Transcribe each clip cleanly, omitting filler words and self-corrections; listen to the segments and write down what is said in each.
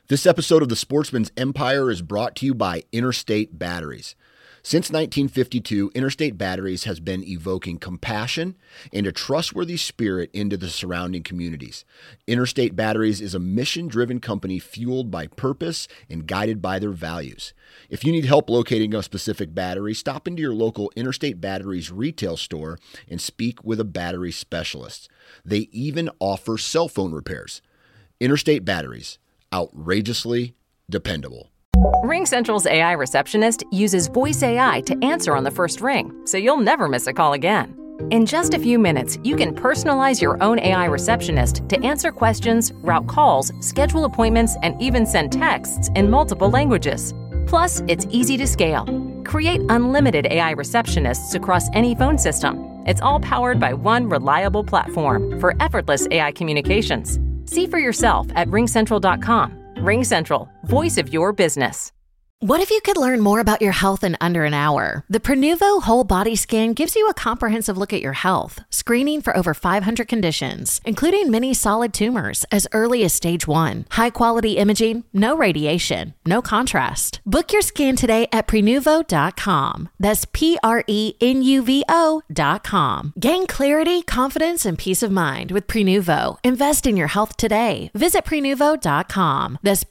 This episode of The Sportsman's Empire is brought to you by Interstate Batteries. Since 1952, Interstate Batteries has been evoking compassion and a trustworthy spirit into the surrounding communities. Interstate Batteries is a mission-driven company fueled by purpose and guided by their values. If you need help locating a specific battery, stop into your local Interstate Batteries retail store and speak with a battery specialist. They even offer cell phone repairs. Interstate Batteries. Outrageously dependable. RingCentral's AI receptionist uses voice AI to answer on the first ring, so you'll never miss a call again. In just a few minutes, you can personalize your own AI receptionist to answer questions, route calls, schedule appointments, and even send texts in multiple languages. Plus, it's easy to scale. Create unlimited AI receptionists across any phone system. It's all powered by one reliable platform for effortless AI communications. See for yourself at ringcentral.com. RingCentral, voice of your business. What if you could learn more about your health in under an hour? The Prenuvo Whole Body Scan gives you a comprehensive look at your health, screening for over 500 conditions, including many solid tumors as early as stage 1. High-quality imaging, no radiation, no contrast. Book your scan today at Prenuvo.com. That's Prenuvo.com. Gain clarity, confidence, and peace of mind with Prenuvo. Invest in your health today. Visit Prenuvo.com. That's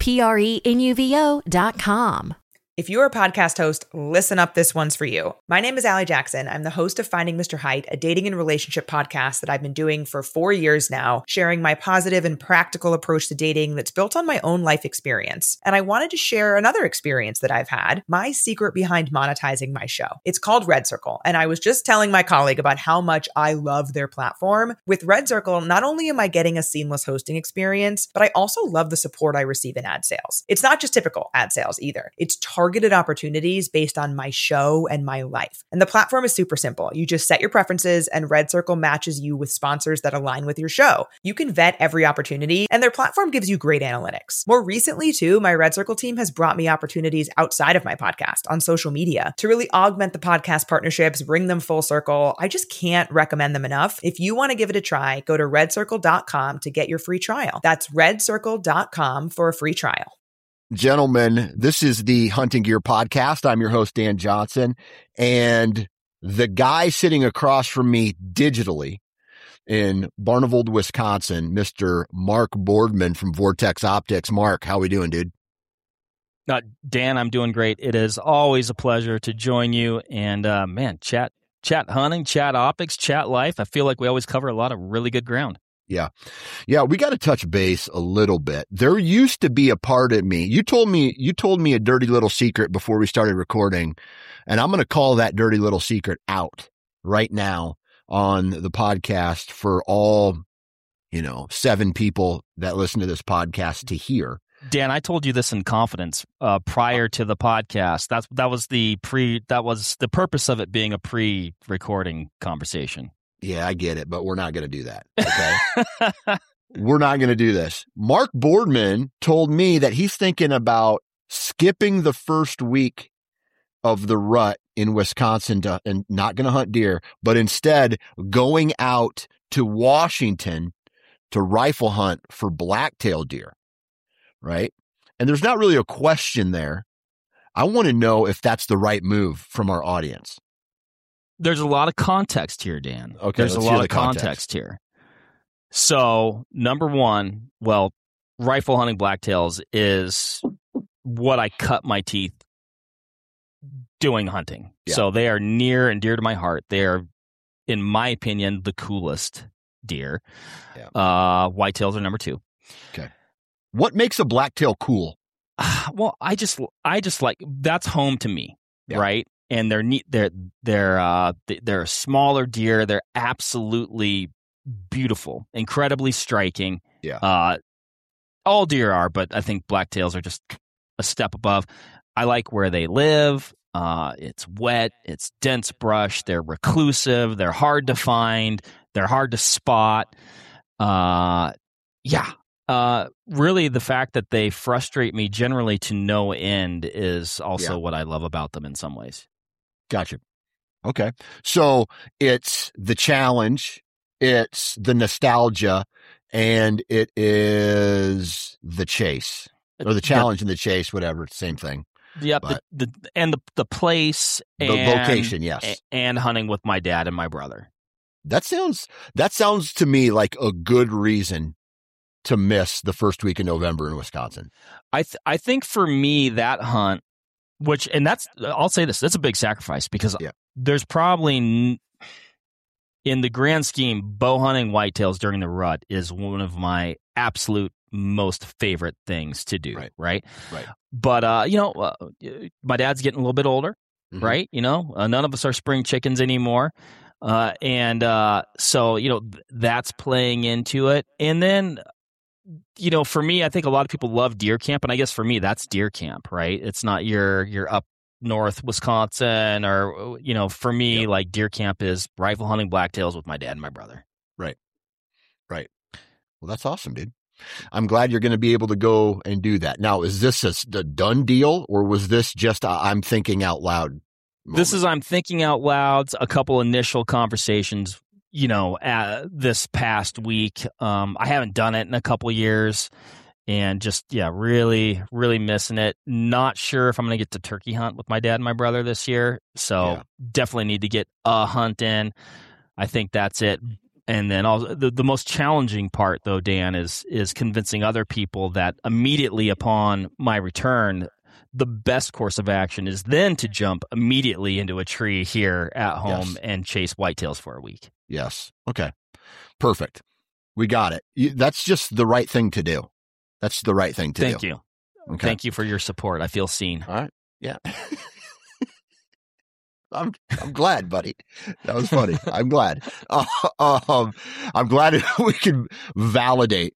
Prenuvo.com. If you're a podcast host, listen up, this one's for you. My name is Allie Jackson. I'm the host of Finding Mr. Height, a dating and relationship podcast that I've been doing for 4 years now, sharing my positive and practical approach to dating that's built on my own life experience. And I wanted to share another experience that I've had, my secret behind monetizing my show. It's called Red Circle, and I was just telling my colleague about how much I love their platform. With Red Circle, not only am I getting a seamless hosting experience, but I also love the support I receive in ad sales. It's not just typical ad sales either. It's targeted opportunities based on my show and my life. And the platform is super simple. You just set your preferences and Red Circle matches you with sponsors that align with your show. You can vet every opportunity and their platform gives you great analytics. More recently too, my Red Circle team has brought me opportunities outside of my podcast on social media to really augment the podcast partnerships, bring them full circle. I just can't recommend them enough. If you want to give it a try, go to redcircle.com to get your free trial. That's redcircle.com for a free trial. Gentlemen, this is the Hunting Gear Podcast. I'm your host, Dan Johnson, and the guy sitting across from me digitally in Barneveld, Wisconsin, Mr. Mark Boardman from Vortex Optics. Mark, how we doing, dude? Dan, I'm doing great. It is always a pleasure to join you and, chat hunting, chat optics, chat life. I feel like we always cover a lot of really good ground. Yeah. We got to touch base a little bit. There used to be a part of me. You told me a dirty little secret before we started recording, and I'm going to call that dirty little secret out right now on the podcast for all, 7 people that listen to this podcast to hear. Dan, I told you this in confidence prior to the podcast. That was the purpose of it being a pre-recording conversation. Yeah, I get it, but we're not going to do that. Okay. We're not going to do this. Mark Boardman told me that he's thinking about skipping the first week of the rut in Wisconsin and not going to hunt deer, but instead going out to Washington to rifle hunt for blacktail deer. Right? And there's not really a question there. I want to know if that's the right move from our audience. There's a lot of context here, Dan. Okay, there's a lot of context here. So, number one, rifle hunting blacktails is what I cut my teeth doing hunting. Yeah. So they are near and dear to my heart. They are, in my opinion, the coolest deer. Yeah. Whitetails are number 2. Okay. What makes a blacktail cool? Well, I just like, that's home to me, right? And they're neat. They're a smaller deer. They're absolutely beautiful, incredibly striking. Yeah. All deer are, but I think blacktails are just a step above. I like where they live. It's wet. It's dense brush. They're reclusive. They're hard to find. They're hard to spot. Really, the fact that they frustrate me generally to no end is also what I love about them in some ways. Gotcha. Okay. So it's the challenge, it's the nostalgia, and it is the chase. or the challenge and the chase, whatever, same thing. Yep, the place and the location, yes, and hunting with my dad and my brother. That sounds to me like a good reason to miss the first week in November in Wisconsin. I think for me that hunt, I'll say this, that's a big sacrifice because there's probably in the grand scheme, bow hunting whitetails during the rut is one of my absolute most favorite things to do. Right. But my dad's getting a little bit older, right? None of us are spring chickens anymore. So, that's playing into it. And then, for me, I think a lot of people love deer camp. And I guess for me, that's deer camp, right? It's not your up north Wisconsin or, for me, like deer camp is rifle hunting blacktails with my dad and my brother. Right. Well, that's awesome, dude. I'm glad you're going to be able to go and do that. Now, is this a done deal or was this just I'm thinking out loud moment? This is I'm thinking out loud. A couple initial conversations, this past week. I haven't done it in a couple years and just, really, really missing it. Not sure if I'm going to get to turkey hunt with my dad and my brother this year. So definitely need to get a hunt in. I think that's it. And then also the most challenging part, though, Dan, is convincing other people that immediately upon my return, the best course of action is then to jump immediately into a tree here at home and chase whitetails for a week. Yes. Okay. Perfect. We got it. That's just the right thing to do. That's the right thing to do. Thank you. Okay. Thank you for your support. I feel seen. All right. Yeah. I'm glad, buddy. That was funny. I'm glad. I'm glad we can validate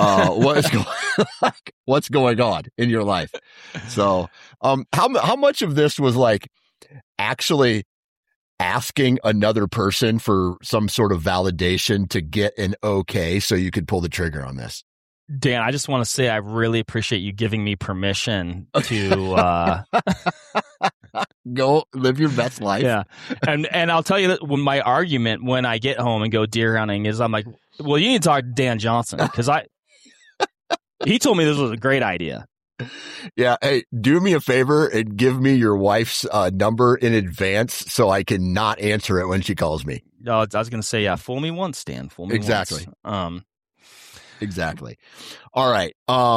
what's going on in your life. So, how much of this was like actually asking another person for some sort of validation to get an okay so you could pull the trigger on this? Dan, I just want to say I really appreciate you giving me permission to go live your best life. Yeah. And I'll tell you that my argument when I get home and go deer hunting is I'm like, well, you need to talk to Dan Johnson because he told me this was a great idea. Yeah. Hey, do me a favor and give me your wife's number in advance so I can not answer it when she calls me. No, I was going to say, fool me once, Dan. Fool me exactly. once. Exactly. All right.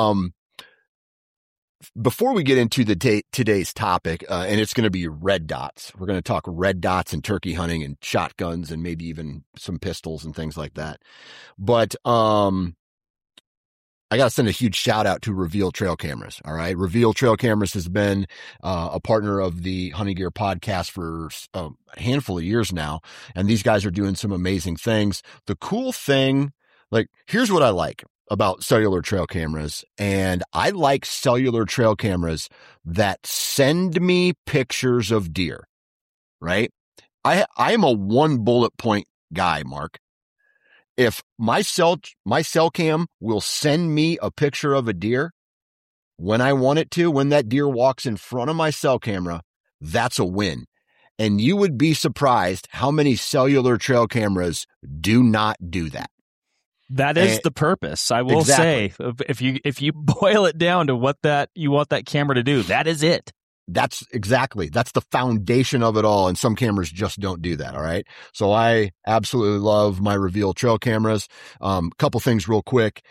Before we get into today's topic, and it's going to be red dots. We're going to talk red dots and turkey hunting and shotguns and maybe even some pistols and things like that. But I got to send a huge shout out to Reveal Trail Cameras. All right. Reveal Trail Cameras has been a partner of the Hunting Gear podcast for a handful of years now. And these guys are doing some amazing things. The cool thing, here's what I like about cellular trail cameras. And I like cellular trail cameras that send me pictures of deer, right? I am a one bullet point guy, Mark. If my cell cam will send me a picture of a deer when I want it to, when that deer walks in front of my cell camera, that's a win. And you would be surprised how many cellular trail cameras do not do that. That is the purpose. I will say, if you boil it down to what you want that camera to do, that is it. That's the foundation of it all. And some cameras just don't do that. All right. So I absolutely love my Reveal trail cameras. Couple things real quick.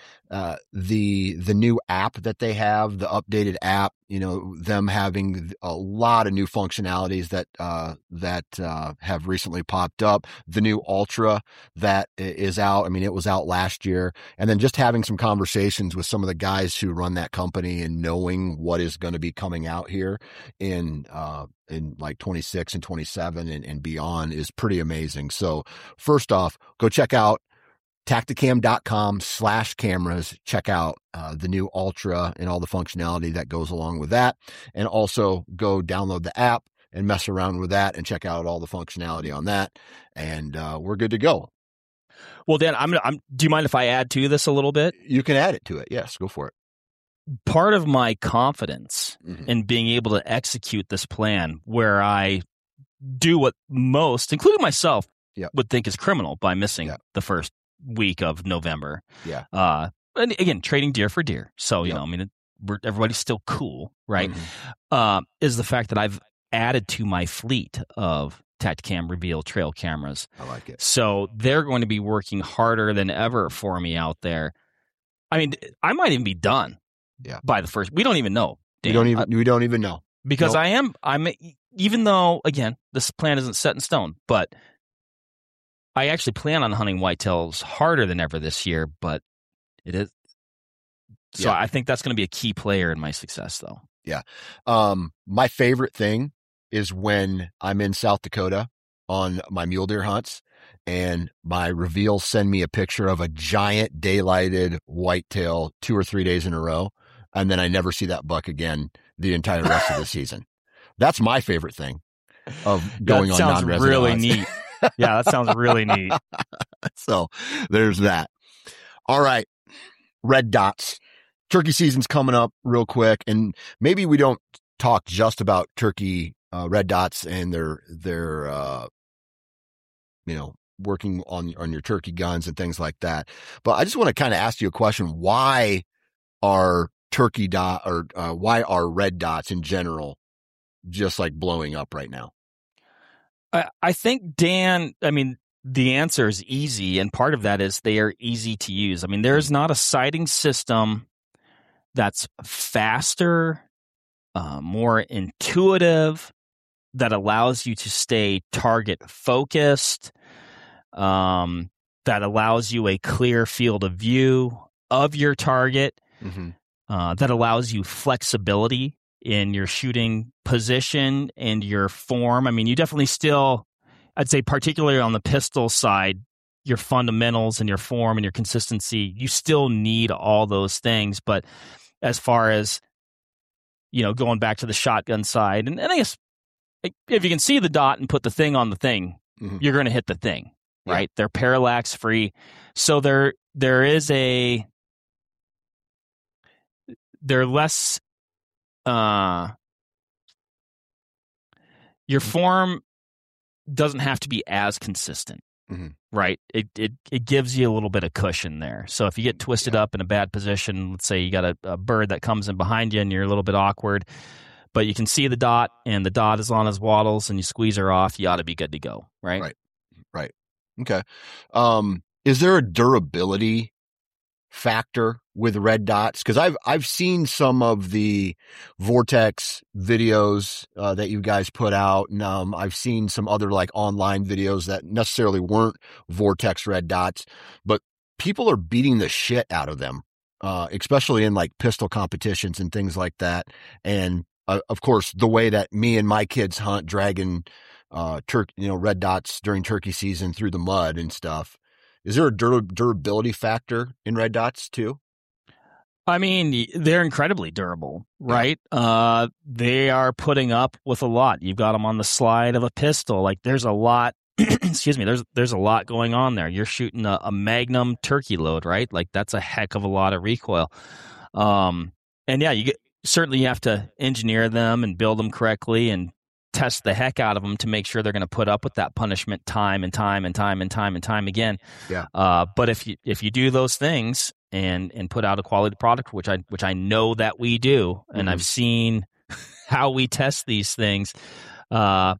The new app that they have, the updated app, them having a lot of new functionalities that have recently popped up. The new Ultra that is out. I mean, it was out last year. And then just having some conversations with some of the guys who run that company and knowing what is going to be coming out here in like 26 and 27 and beyond is pretty amazing. So first off, go check out Tacticam.com/cameras. Check out the new Ultra and all the functionality that goes along with that. And also go download the app and mess around with that and check out all the functionality on that. And we're good to go. Well, Dan, do you mind if I add to this a little bit? You can add it to it. Yes, go for it. Part of my confidence in being able to execute this plan where I do what most, including myself, would think is criminal by missing the first week of November. Yeah. And again, trading deer for deer. So, everybody's still cool, right? Is the fact that I've added to my fleet of Tactacam Reveal trail cameras. I like it. So they're going to be working harder than ever for me out there. I mean, I might even be done by the first. We don't even know. Dan. We don't even know. Because I'm even though, again, this plan isn't set in stone, but I actually plan on hunting whitetails harder than ever this year, but it is. So I think that's going to be a key player in my success, though. Yeah. My favorite thing is when I'm in South Dakota on my mule deer hunts and my Reveal send me a picture of a giant daylighted whitetail 2 or 3 days in a row. And then I never see that buck again the entire rest of the season. That's my favorite thing of going on non-resident hunts. Really neat. Yeah, that sounds really neat. So there's that. All right. Red dots. Turkey season's coming up real quick, and maybe we don't talk just about turkey red dots and their working on your turkey guns and things like that. But I just want to kind of ask you a question: why are why are red dots in general just like blowing up right now? I think, Dan, I mean, the answer is easy, and part of that is they are easy to use. I mean, there's not a sighting system that's faster, more intuitive, that allows you to stay target focused, that allows you a clear field of view of your target, that allows you flexibility in your shooting position and your form. I mean, you definitely still, I'd say particularly on the pistol side, your fundamentals and your form and your consistency, you still need all those things. But as far as, going back to the shotgun side, and I guess if you can see the dot and put the thing on the thing, you're going to hit the thing, right? They're parallax free. So they're less, your form doesn't have to be as consistent. Right. It gives you a little bit of cushion there. So if you get twisted up in a bad position, let's say you got a bird that comes in behind you and you're a little bit awkward, but you can see the dot and the dot is on his wattles and you squeeze her off, you ought to be good to go. Right. Right. Okay. Is there a durability factor with red dots? Because I've seen some of the Vortex videos that you guys put out, and I've seen some other like online videos that necessarily weren't Vortex red dots, but people are beating the shit out of them, especially in like pistol competitions and things like that. And of course, the way that me and my kids hunt, dragging red dots during turkey season through the mud and stuff. Is there a durability factor in red dots too? I mean, they're incredibly durable, right? They are putting up with a lot. You've got them on the slide of a pistol. Like there's a lot, excuse me, there's a lot going on there. You're shooting a Magnum turkey load, right? Like that's a heck of a lot of recoil. And yeah, certainly you have to engineer them and build them correctly and test the heck out of them to make sure they're going to put up with that punishment time and time again. Yeah. But if you do those things and put out a quality product, which I know that we do, and I've seen how we test these things in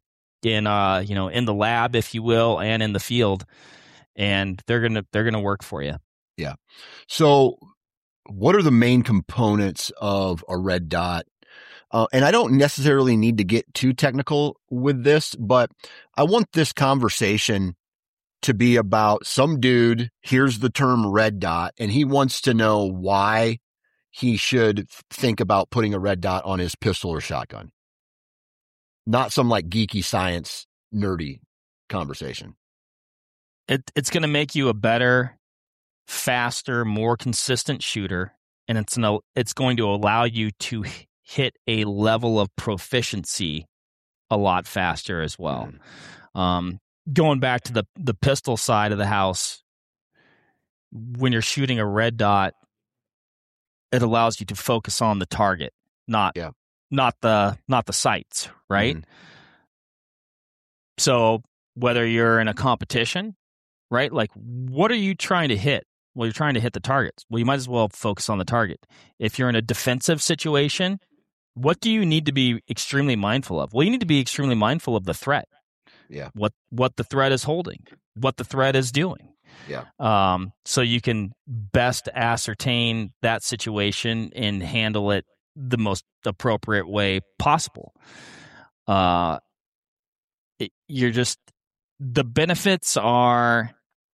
the lab, if you will, and in the field, and they're gonna work for you. Yeah. So, what are the main components of a red dot? And I don't necessarily need to get too technical with this, but I want this conversation to be about some dude hears the term red dot and he wants to know why he should think about putting a red dot on his pistol or shotgun. Not some like geeky science nerdy conversation. It's going to make you a better, faster, more consistent shooter, and it's going to allow you to hit a level of proficiency a lot faster as well. Going back to the pistol side of the house, when you're shooting a red dot, it allows you to focus on the target, not the sights, right? So whether you're in a competition, right? Like, what are you trying to hit? Well, you're trying to hit the targets. Well, you might as well focus on the target. If you're in a defensive situation, what do you need to be extremely mindful of? Well, you need to be extremely mindful of the threat. Yeah. What the threat is holding, what the threat is doing. Yeah. So you can best ascertain that situation and handle it the most appropriate way possible. The benefits are,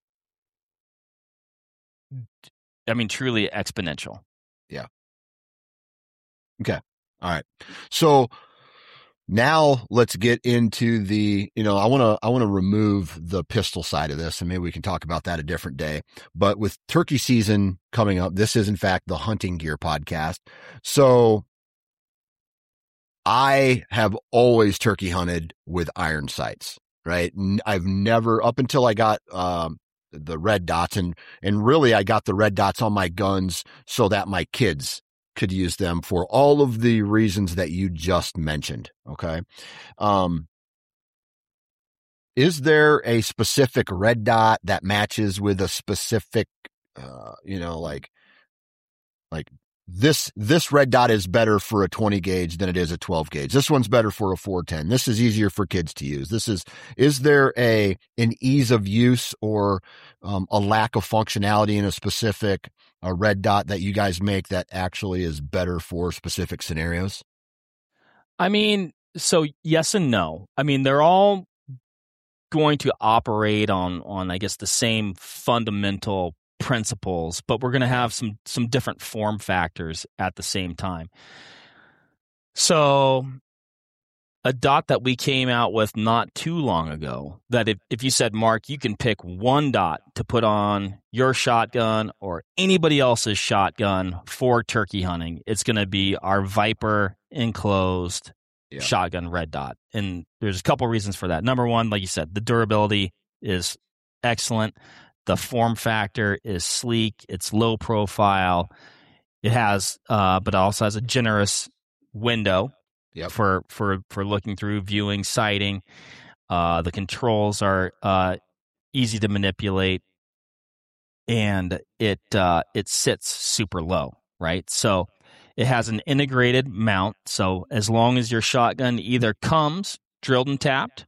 truly exponential. Yeah. Okay. All right. So now let's get into the, I want to remove the pistol side of this, and maybe we can talk about that a different day. But with turkey season coming up, this is in fact the Hunting Gear podcast. So I have always turkey hunted with iron sights, right? I've never, up until I got, the red dots, and really I got the red dots on my guns so that my kids could use them for all of the reasons that you just mentioned. Okay. Is there a specific red dot that matches with a specific, like this red dot is better for a 20 gauge than it is a 12 gauge. This one's better for a 410. This is easier for kids to use. Is there an ease of use or a lack of functionality in a specific red dot that you guys make that actually is better for specific scenarios? So yes and no. They're all going to operate on I guess the same fundamental principles, but we're going to have some different form factors at the same time. So a dot that we came out with not too long ago, that if you said, Mark, you can pick one dot to put on your shotgun or anybody else's shotgun for turkey hunting, it's going to be our Viper enclosed shotgun red dot. And there's a couple reasons for that. Number one, like you said, the durability is excellent. The form factor is sleek. It's low profile. It has, but it also has a generous window for looking through, viewing, sighting. The controls are easy to manipulate, and it sits super low, right? So it has an integrated mount. So as long as your shotgun either comes drilled and tapped,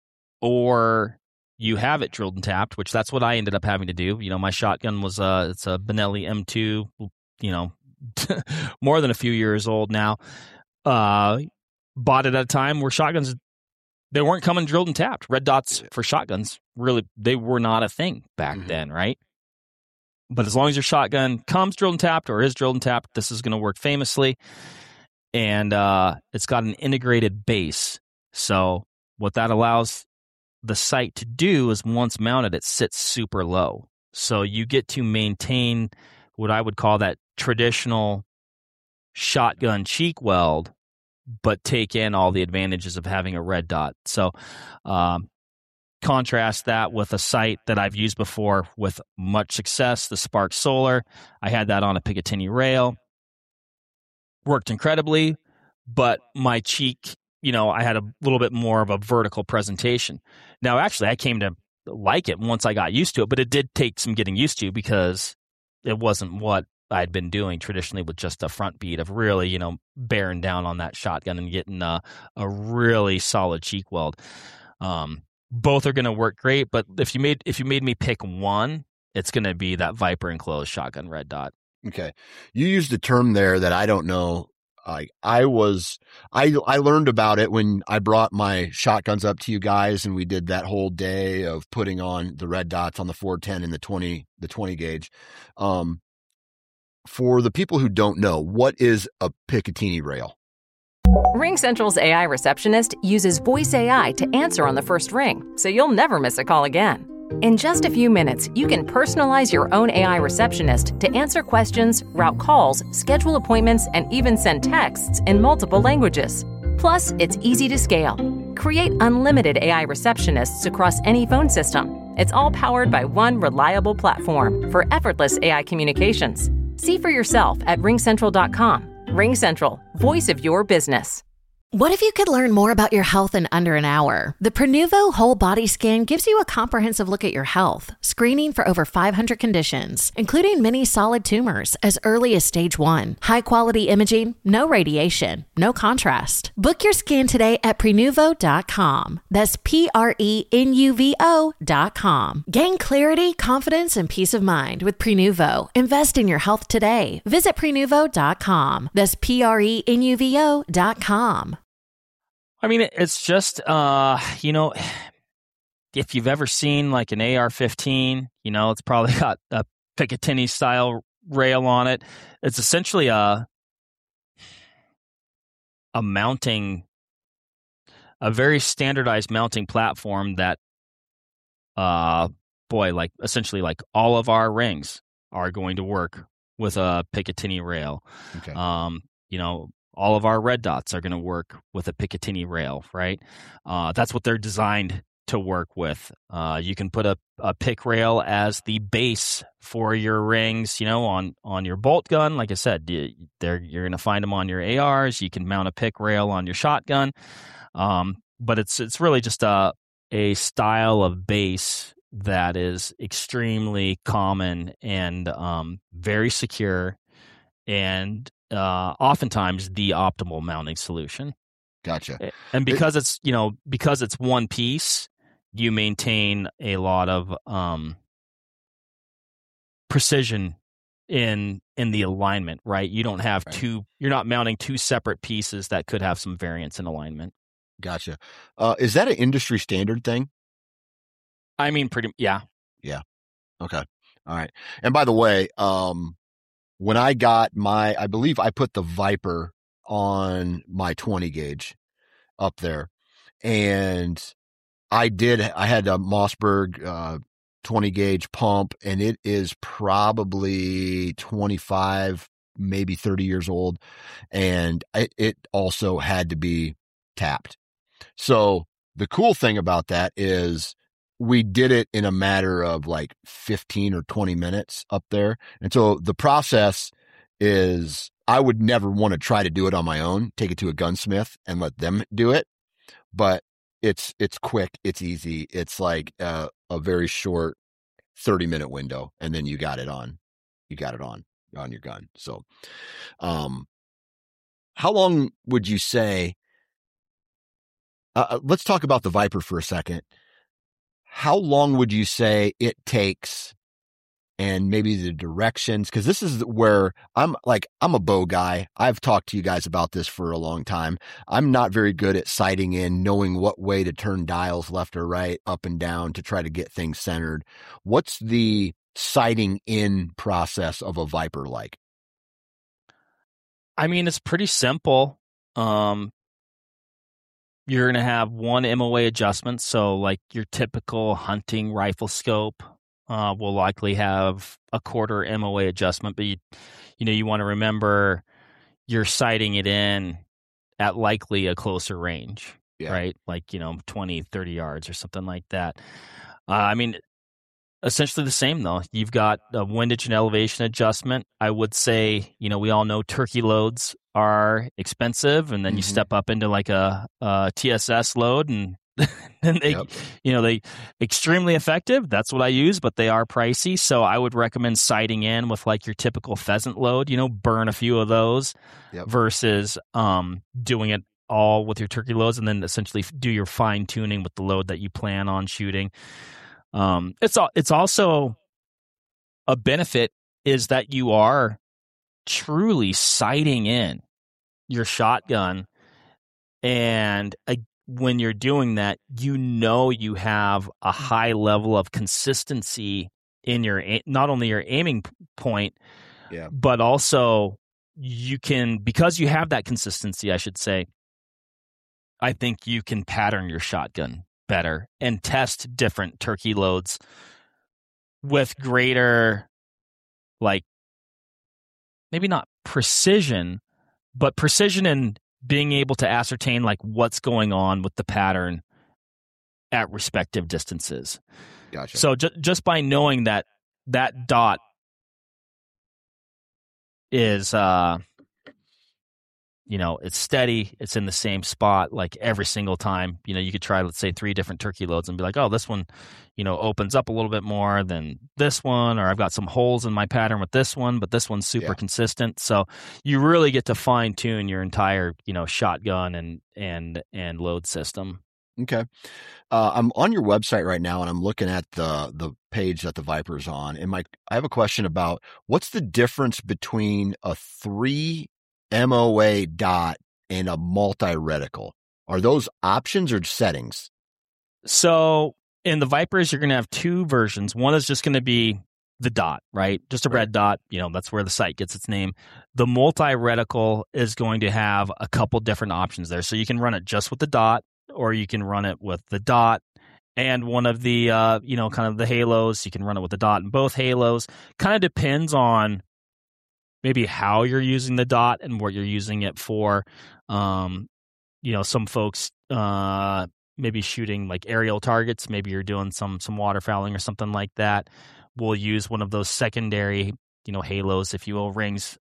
or you have it drilled and tapped, which that's what I ended up having to do. My shotgun was it's a Benelli M2, more than a few years old now. Bought it at a time where shotguns, they weren't coming drilled and tapped. Red dots for shotguns, really, they were not a thing back then, right? But as long as your shotgun comes drilled and tapped or is drilled and tapped, this is going to work famously. And it's got an integrated base. So what that allows the sight to do is, once mounted, it sits super low. So you get to maintain what I would call that traditional shotgun cheek weld, but take in all the advantages of having a red dot. So contrast that with a sight that I've used before with much success, the Spark Solar. I had that on a Picatinny rail. Worked incredibly, but my cheek, I had a little bit more of a vertical presentation. Now, actually, I came to like it once I got used to it, but it did take some getting used to because it wasn't what I'd been doing traditionally with just a front bead of really, bearing down on that shotgun and getting a really solid cheek weld. Both are going to work great, but if you made me pick one, it's going to be that Viper enclosed shotgun red dot. Okay. You used a term there that I don't know. I learned about it when I brought my shotguns up to you guys, and we did that whole day of putting on the red dots on the 410 and the 20 gauge. For the people who don't know, what is a Picatinny rail? RingCentral's AI receptionist uses voice AI to answer on the first ring, so you'll never miss a call again. In just a few minutes, you can personalize your own AI receptionist to answer questions, route calls, schedule appointments, and even send texts in multiple languages. Plus, it's easy to scale. Create unlimited AI receptionists across any phone system. It's all powered by one reliable platform for effortless AI communications. See for yourself at ringcentral.com. RingCentral, voice of your business. What if you could learn more about your health in under an hour? The Prenuvo Whole Body Scan gives you a comprehensive look at your health, screening for over 500 conditions, including many solid tumors as early as stage 1. High-quality imaging, no radiation, no contrast. Book your scan today at Prenuvo.com. That's Prenuvo.com. Gain clarity, confidence, and peace of mind with Prenuvo. Invest in your health today. Visit Prenuvo.com. That's Prenuvo.com. I mean, it's just, if you've ever seen like an AR-15, it's probably got a Picatinny style rail on it. It's essentially a very standardized mounting platform that, essentially like all of our rings are going to work with a Picatinny rail. Okay. All of our red dots are going to work with a Picatinny rail, right? That's what they're designed to work with. You can put a pick rail as the base for your rings, on your bolt gun. Like I said, you're going to find them on your ARs. You can mount a pick rail on your shotgun. But it's really just a style of base that is extremely common and very secure and oftentimes the optimal mounting solution. Gotcha. And because it's one piece, you maintain a lot of precision in the alignment, right? You don't have you're not mounting two separate pieces that could have some variance in alignment. Gotcha. Is that an industry standard thing? I mean, yeah. Yeah. Okay. All right. And by the way, when I got I believe I put the Viper on my 20 gauge up there, and I had a Mossberg 20 gauge pump, and it is probably 25, maybe 30 years old. And it also had to be tapped. So the cool thing about that is we did it in a matter of like 15 or 20 minutes up there. And so the process is I would never want to try to do it on my own, take it to a gunsmith and let them do it. But it's quick. It's easy. It's like a very short 30-minute window. And then you got it on your gun. So, how long would you say, let's talk about the Viper for a second. How long would you say it takes, and maybe the directions? Because this is where I'm a bow guy. I've talked to you guys about this for a long time. I'm not very good at sighting in, knowing what way to turn dials left or right, up and down to try to get things centered. What's the sighting in process of a Viper like? I mean, it's pretty simple. You're going to have one MOA adjustment. So like your typical hunting rifle scope will likely have a quarter MOA adjustment, but you want to remember you're sighting it in at likely a closer range, right? Like, 20, 30 yards or something like that. I mean, essentially the same though. You've got a windage and elevation adjustment. I would say, we all know turkey loads are expensive, and then you step up into like a TSS load, and then they extremely effective. That's what I use, but they are pricey. So I would recommend sighting in with like your typical pheasant load, burn a few of those versus doing it all with your turkey loads, and then essentially do your fine tuning with the load that you plan on shooting. It's also a benefit is that you are truly sighting in your shotgun, and when you're doing that, you have a high level of consistency in your not only your aiming point, but also you can, because you have that consistency, I should say, I think you can pattern your shotgun better and test different turkey loads with greater, like, maybe not precision, but precision in being able to ascertain like what's going on with the pattern at respective distances. Gotcha. So just by knowing that dot is it's steady. It's in the same spot like every single time. You could try, let's say, 3 different turkey loads and be like, oh, this one, opens up a little bit more than this one, or I've got some holes in my pattern with this one, but this one's super consistent. So you really get to fine tune your entire, shotgun and load system. Okay. I'm on your website right now, and I'm looking at the page that the Viper's on. And I have a question about what's the difference between a 3 MOA dot and a multi-reticle. Are those options or settings? So in the Vipers, you're going to have 2 versions. One is just going to be the dot, right? Just a red dot. That's where the sight gets its name. The multi-reticle is going to have a couple different options there. So you can run it just with the dot, or you can run it with the dot and one of the, kind of the halos. You can run it with the dot and both halos. Kind of depends on maybe how you're using the dot and what you're using it for. Some folks maybe shooting like aerial targets. Maybe you're doing some waterfowling or something like that. We'll use one of those secondary, halos, if you will, rings,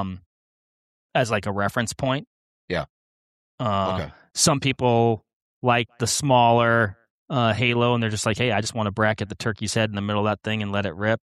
as like a reference point. Yeah. Okay. Some people like the smaller halo, and they're just like, hey, I just want to bracket the turkey's head in the middle of that thing and let it rip.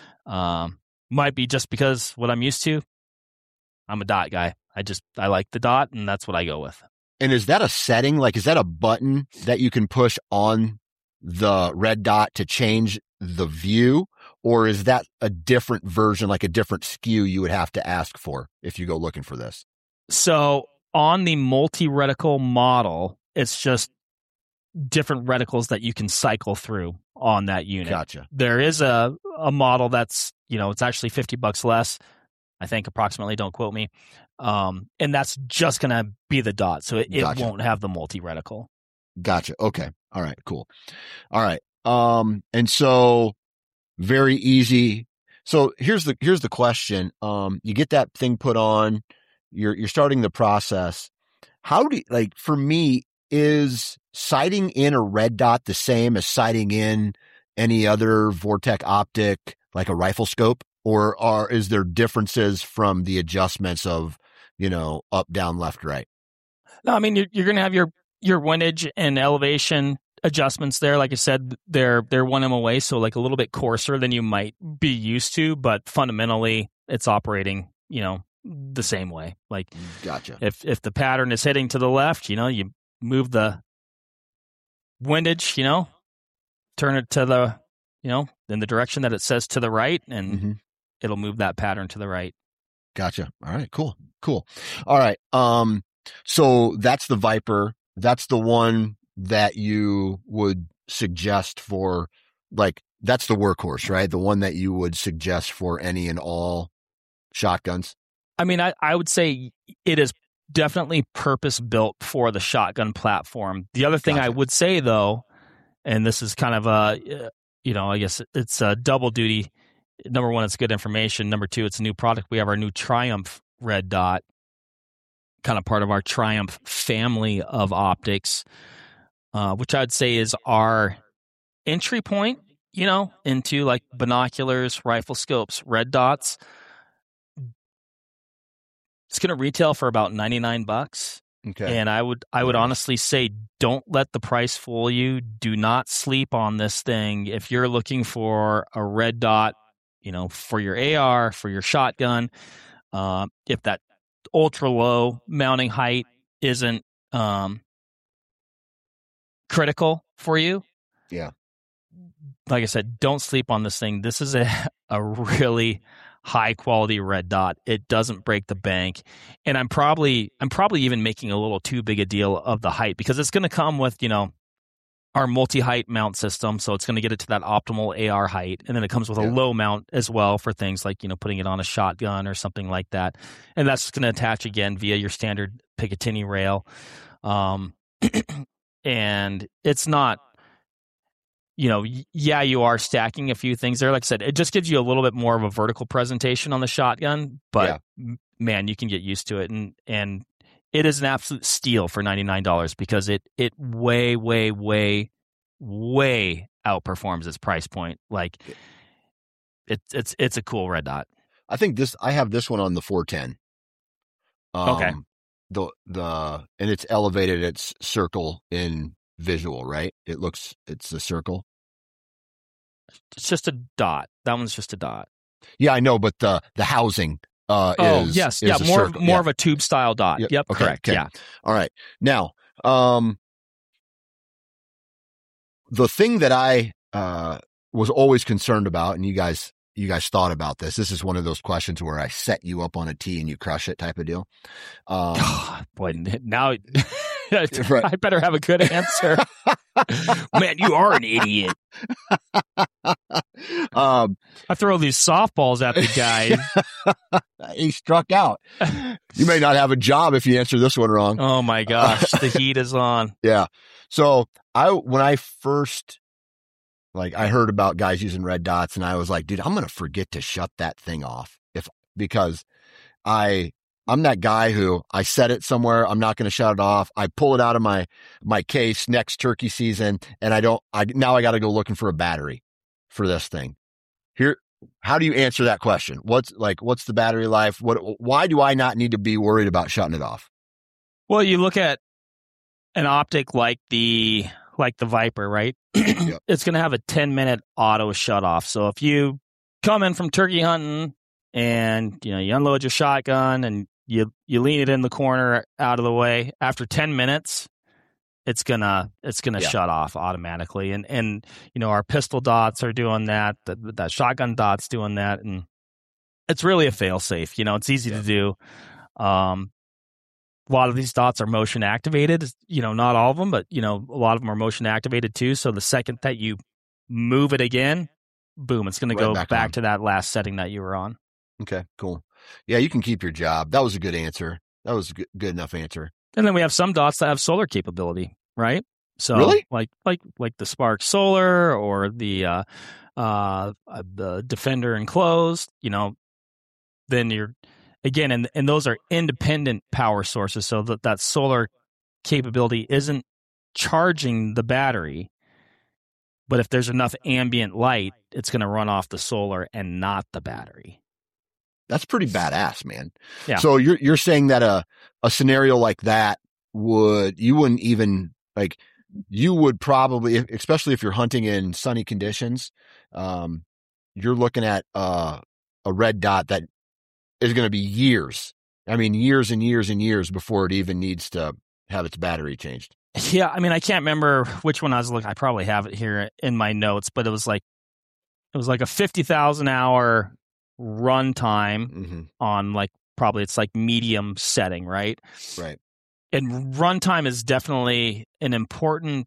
Might be just because what I'm used to. I'm a dot guy. I like the dot, and that's what I go with. And is that a setting? Like, is that a button that you can push on the red dot to change the view? Or is that a different version, like a different SKU you would have to ask for if you go looking for this? So on the multi-reticle model, it's just different reticles that you can cycle through on that unit. Gotcha. There is a model that's, it's actually $50 less, I think, approximately. Don't quote me. And that's just going to be the dot. So it Gotcha. won't have the multi-reticle. Gotcha. Okay. All right. Cool. All right. And so very easy. So here's the question. You get that thing put on, you're starting the process. How do you, like, for me, is sighting in a red dot the same as sighting in any other Vortec optic, like a rifle scope, or is there differences from the adjustments of, up, down, left, right? No, I mean, you're going to have your windage and elevation adjustments there. Like I said, they're 1 MOA, so like a little bit coarser than you might be used to, but fundamentally it's operating, the same way. Like, gotcha. If the pattern is hitting to the left, you move the windage, turn it to the, in the direction that it says to the right, and it'll move that pattern to the right. Gotcha. All right, cool. All right. So that's the Viper. That's the one that you would suggest for, like, that's the workhorse, right? The one that you would suggest for any and all shotguns. I mean, I would say it is definitely purpose-built for the shotgun platform. The other thing I would say, though, and this is kind of I guess it's a double duty. Number one, it's good information. Number two, it's a new product. We have our new Triumph red dot, kind of part of our Triumph family of optics, which I'd say is our entry point, into like binoculars, rifle scopes, red dots. It's going to retail for about $99. Okay. And I would honestly say, don't let the price fool you. Do not sleep on this thing. If you're looking for a red dot, for your AR, for your shotgun, if that ultra low mounting height isn't critical for you, like I said, don't sleep on this thing. This is a really high quality red dot. It doesn't break the bank, and I'm probably even making a little too big a deal of the height, because it's going to come with our multi-height mount system, so it's going to get it to that optimal AR height, and then it comes with a low mount as well for things like putting it on a shotgun or something like that, and that's going to attach again via your standard Picatinny rail, and it's not. You are stacking a few things there. Like I said, it just gives you a little bit more of a vertical presentation on the shotgun, but man, you can get used to it. And it is an absolute steal for $99 because it way, way, way, way outperforms its price point. Like it's a cool red dot. I think I have this one on the 410. Okay. and it's elevated, it's circle in visual, right? It's a circle. It's just a dot. That one's just a dot. Yeah, I know, but the housing is more of a tube style dot. Yep, okay, correct. Okay. Yeah. All right. Now, the thing that I was always concerned about, and you guys thought about this. This is one of those questions where I set you up on a tee and you crush it type of deal. God, boy, now Right. I better have a good answer. Man, you are an idiot. I throw these softballs at the guy. He struck out. You may not have a job if you answer this one wrong. Oh my gosh, the heat is on. Yeah. So when I first, I heard about guys using red dots, and I was like, dude, I'm going to forget to shut that thing off because I'm that guy who I set it somewhere. I'm not going to shut it off. I pull it out of my case next turkey season, and now I got to go looking for a battery for this thing. Here, how do you answer that question? What's the battery life? Why do I not need to be worried about shutting it off? Well, you look at an optic like the Viper, right? Yep. It's going to have a 10-minute auto shut off. So if you come in from turkey hunting and you unload your shotgun and you lean it in the corner out of the way, after 10 minutes, it's gonna shut off automatically. And our pistol dots are doing that. That shotgun dot's doing that, and it's really a fail safe. It's easy to do. A lot of these dots are motion activated. Not all of them, but a lot of them are motion activated too. So the second that you move it again, boom, it's going to go back to that last setting that you were on. Okay, cool. Yeah, you can keep your job. That was a good answer. That was a good enough answer. And then we have some dots that have solar capability, right? So really? like the Spark Solar or the Defender Enclosed, then you're again, and those are independent power sources, so that solar capability isn't charging the battery. But if there's enough ambient light, it's going to run off the solar and not the battery. That's pretty badass, man. Yeah. So you're saying that a scenario like that you would probably, especially if you're hunting in sunny conditions, you're looking at a red dot that is going to be years. I mean, years and years and years before it even needs to have its battery changed. Yeah, I mean, I can't remember which one I was looking. I probably have it here in my notes, but it was like a 50,000 hour run time on probably it's medium setting, right? Right. And runtime is definitely an important.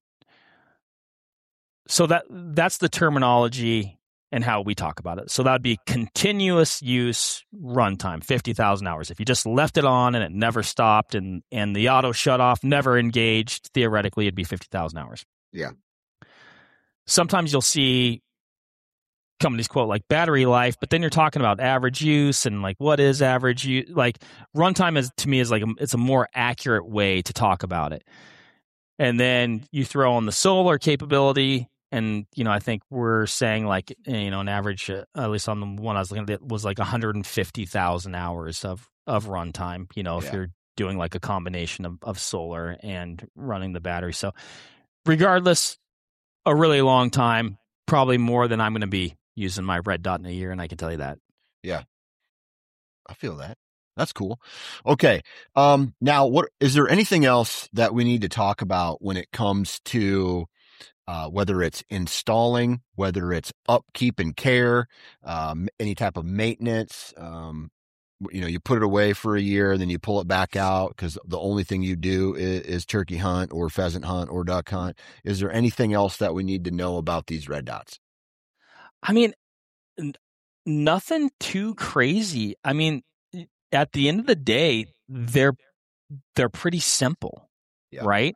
So that's the terminology and how we talk about it. So that'd be continuous use runtime, 50,000 hours. If you just left it on and it never stopped and the auto shut off, never engaged, theoretically it'd be 50,000 hours. Yeah. Sometimes you'll see companies quote battery life, but then you're talking about average use and what is average use. Runtime is, to me, is it's a more accurate way to talk about it. And then you throw on the solar capability, and I think we're saying an average, at least on the one I was looking at, was 150,000 hours of runtime. If you're doing a combination of solar and running the battery. So regardless, a really long time, probably more than I'm going to be using my red dot in a year, and I can tell you that. Yeah, I feel that. That's cool. Okay. Now, is there anything else that we need to talk about when it comes to whether it's installing, whether it's upkeep and care, any type of maintenance? You put it away for a year, and then you pull it back out because the only thing you do is turkey hunt or pheasant hunt or duck hunt. Is there anything else that we need to know about these red dots? I mean, nothing too crazy. I mean, at the end of the day, they're pretty simple, right?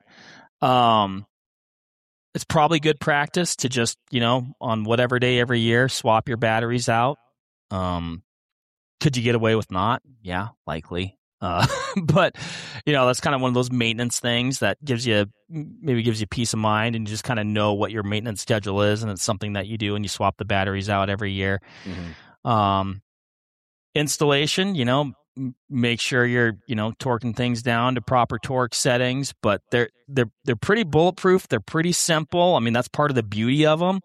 It's probably good practice to just, on whatever day every year, swap your batteries out. Could you get away with not? Yeah, likely. But, that's kind of one of those maintenance things that gives you peace of mind, and you just kind of know what your maintenance schedule is, and it's something that you do, and you swap the batteries out every year. Installation, make sure you're, torquing things down to proper torque settings, but they're pretty bulletproof. They're pretty simple. I mean, that's part of the beauty of them.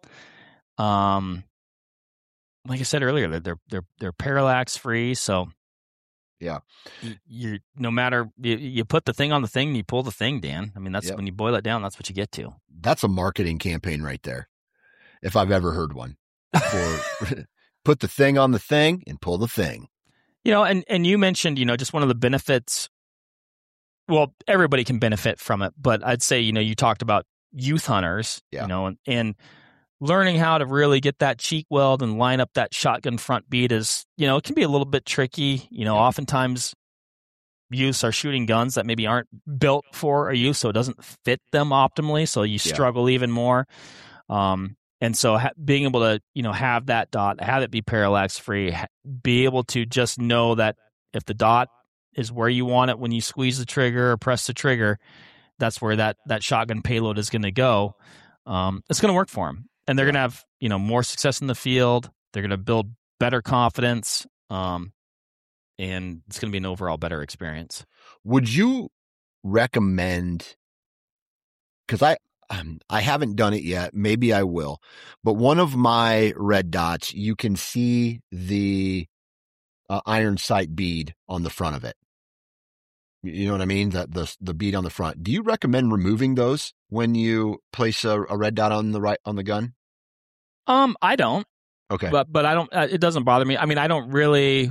Like I said earlier, they're parallax free. So yeah, you no matter you put the thing on the thing and you pull the thing, Dan. I mean, that's when you boil it down, that's what you get to. That's a marketing campaign right there, if I've ever heard one. For put the thing on the thing and pull the thing. And you mentioned, just one of the benefits. Well, everybody can benefit from it, but I'd say, you talked about youth hunters, and learning how to really get that cheek weld and line up that shotgun front bead is, it can be a little bit tricky. Oftentimes youths are shooting guns that maybe aren't built for a youth, so it doesn't fit them optimally. So you struggle even more. And so being able to, have that dot, have it be parallax free, be able to just know that if the dot is where you want it when you squeeze the trigger or press the trigger, that's where that shotgun payload is going to go. It's going to work for them. And they're going to have, more success in the field. They're going to build better confidence. And it's going to be an overall better experience. Would you recommend, because I haven't done it yet. Maybe I will. But one of my red dots, you can see the iron sight bead on the front of it. You know what I mean? The bead on the front. Do you recommend removing those when you place a red dot on the gun? I don't. Okay. But I don't. It doesn't bother me. I mean, I don't really.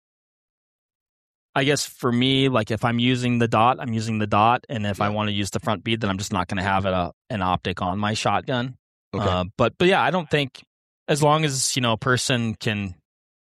I guess for me, like if I'm using the dot, I'm using the dot, and if I want to use the front bead, then I'm just not going to have an optic on my shotgun. Okay. But yeah, I don't think as long as a person can,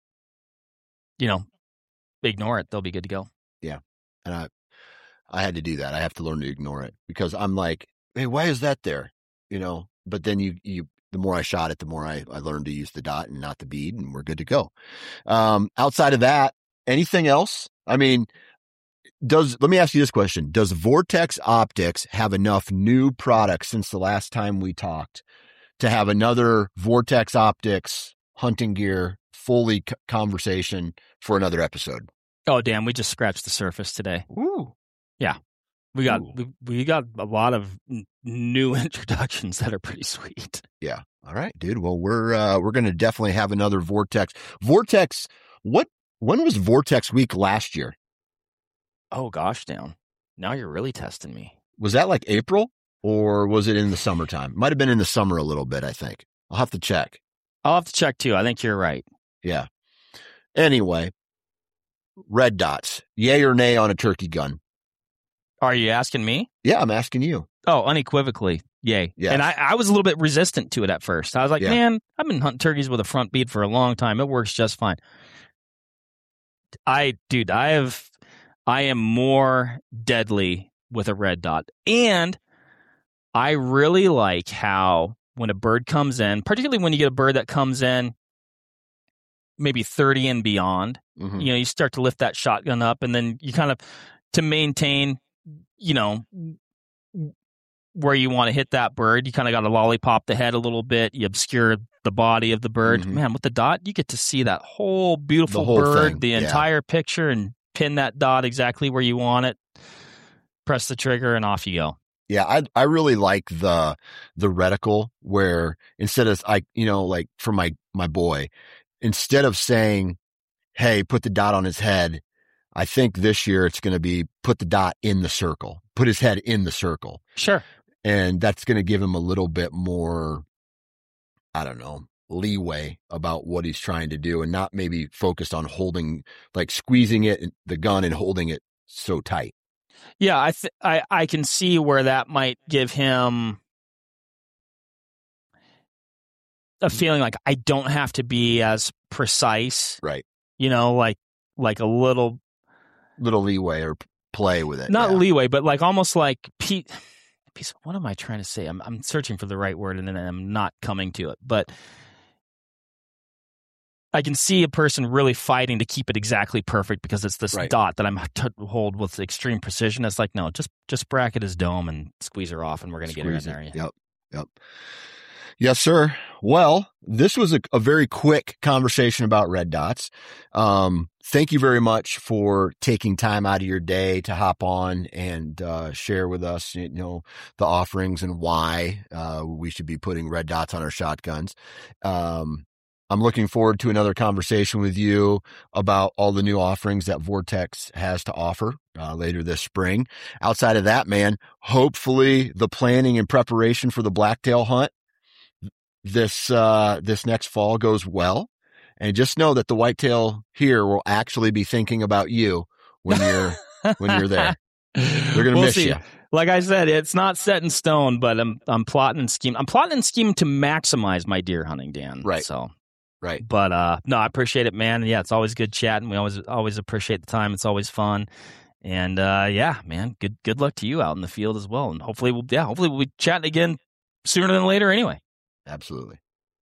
ignore it, they'll be good to go. Yeah, and I had to do that. I have to learn to ignore it because I'm like, hey, why is that there? But then you the more I shot it, the more I learned to use the dot and not the bead, and we're good to go. Outside of that, anything else? I mean, let me ask you this question. Does Vortex Optics have enough new products since the last time we talked to have another Vortex Optics hunting gear fully conversation for another episode? Oh, damn. We just scratched the surface today. Ooh. Yeah. We got a lot of new introductions that are pretty sweet. Yeah. All right, dude. Well, we're going to definitely have another Vortex. Vortex, when was Vortex Week last year? Oh, gosh, down. Now you're really testing me. Was that like April or was it in the summertime? Might have been in the summer a little bit, I think. I'll have to check. I'll have to check too. I think you're right. Yeah. Anyway, red dots, yay or nay on a turkey gun? Are you asking me? Yeah, I'm asking you. Oh, unequivocally, yay. Yes. And I was a little bit resistant to it at first. I was like, man, I've been hunting turkeys with a front bead for a long time. It works just fine. I am more deadly with a red dot. And I really like how when a bird comes in, particularly when you get a bird that comes in maybe 30 and beyond, you start to lift that shotgun up and then you kind of, to maintain, where you want to hit that bird, you kind of got to lollipop the head a little bit. You obscure the body of the bird. Man, with the dot, you get to see that whole beautiful bird, the entire picture, and pin that dot exactly where you want it. Press the trigger, and off you go. Yeah, I really like the reticle where instead of like for my boy, instead of saying, "Hey, put the dot on his head," I think this year it's going to be put the dot in the circle, put his head in the circle. Sure. And that's going to give him a little bit more, I don't know, leeway about what he's trying to do and not maybe focused on holding, like squeezing the gun and holding it so tight. Yeah, I can see where that might give him a feeling like I don't have to be as precise. Right. Like a little leeway or play with it. Not leeway, but like almost like piece. What am I trying to say? I'm searching for the right word and then I'm not coming to it. But I can see a person really fighting to keep it exactly perfect because it's this dot that I'm to hold with extreme precision. It's like, no, just bracket his dome and squeeze her off and we're going to get her in there. Yep. Yes, sir. Well, this was a very quick conversation about red dots. Thank you very much for taking time out of your day to hop on and share with us, the offerings and why we should be putting red dots on our shotguns. I'm looking forward to another conversation with you about all the new offerings that Vortex has to offer later this spring. Outside of that, man, hopefully the planning and preparation for the blacktail hunt this next fall goes well. And just know that the whitetail here will actually be thinking about you when you're there. They're going to miss you. Like I said, it's not set in stone, but I'm plotting and scheming. I'm plotting and scheming to maximize my deer hunting, Dan. Right. So, right. But no, I appreciate it, man. Yeah, it's always good chatting. We always appreciate the time. It's always fun. And yeah, man, good luck to you out in the field as well. And hopefully we'll be chatting again sooner than later anyway. Absolutely.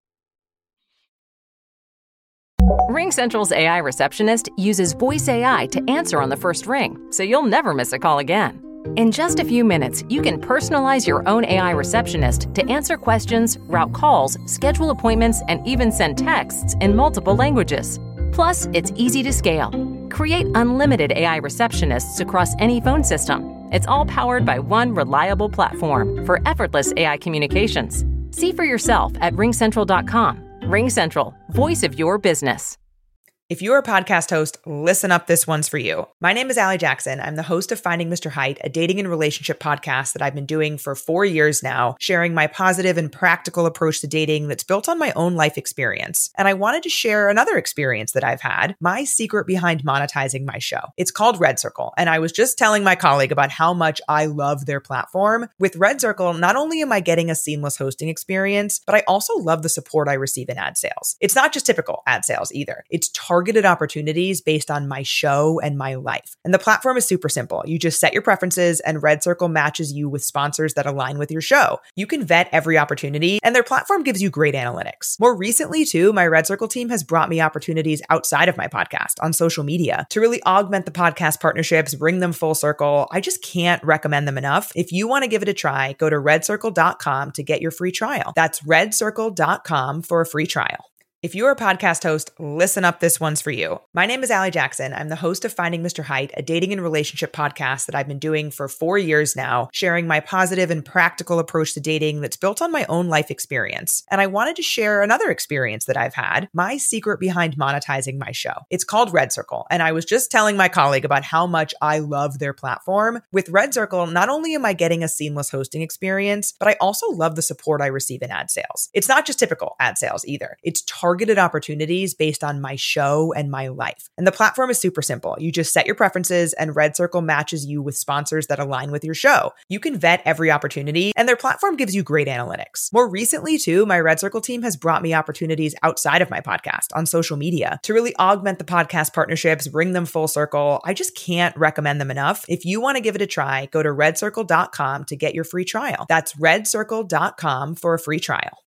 RingCentral's AI receptionist uses voice AI to answer on the first ring, so you'll never miss a call again. In just a few minutes, you can personalize your own AI receptionist to answer questions, route calls, schedule appointments, and even send texts in multiple languages. Plus, it's easy to scale. Create unlimited AI receptionists across any phone system. It's all powered by one reliable platform for effortless AI communications. See for yourself at ringcentral.com. RingCentral, voice of your business. If you're a podcast host, listen up, this one's for you. My name is Allie Jackson. I'm the host of Finding Mr. Height, a dating and relationship podcast that I've been doing for 4 years now, sharing my positive and practical approach to dating that's built on my own life experience. And I wanted to share another experience that I've had, my secret behind monetizing my show. It's called Red Circle, and I was just telling my colleague about how much I love their platform. With Red Circle, not only am I getting a seamless hosting experience, but I also love the support I receive in ad sales. It's not just typical ad sales either. It's targeted opportunities based on my show and my life. And the platform is super simple. You just set your preferences and Red Circle matches you with sponsors that align with your show. You can vet every opportunity and their platform gives you great analytics. More recently too, my Red Circle team has brought me opportunities outside of my podcast on social media to really augment the podcast partnerships, bring them full circle. I just can't recommend them enough. If you want to give it a try, go to redcircle.com to get your free trial. That's redcircle.com for a free trial. If you're a podcast host, listen up, this one's for you. My name is Allie Jackson. I'm the host of Finding Mr. Height, a dating and relationship podcast that I've been doing for 4 years now, sharing my positive and practical approach to dating that's built on my own life experience. And I wanted to share another experience that I've had, my secret behind monetizing my show. It's called Red Circle, and I was just telling my colleague about how much I love their platform. With Red Circle, not only am I getting a seamless hosting experience, but I also love the support I receive in ad sales. It's not just typical ad sales either. It's targeted opportunities based on my show and my life. And the platform is super simple. You just set your preferences and Red Circle matches you with sponsors that align with your show. You can vet every opportunity and their platform gives you great analytics. More recently too, my Red Circle team has brought me opportunities outside of my podcast on social media to really augment the podcast partnerships, bring them full circle. I just can't recommend them enough. If you want to give it a try, go to redcircle.com to get your free trial. That's redcircle.com for a free trial.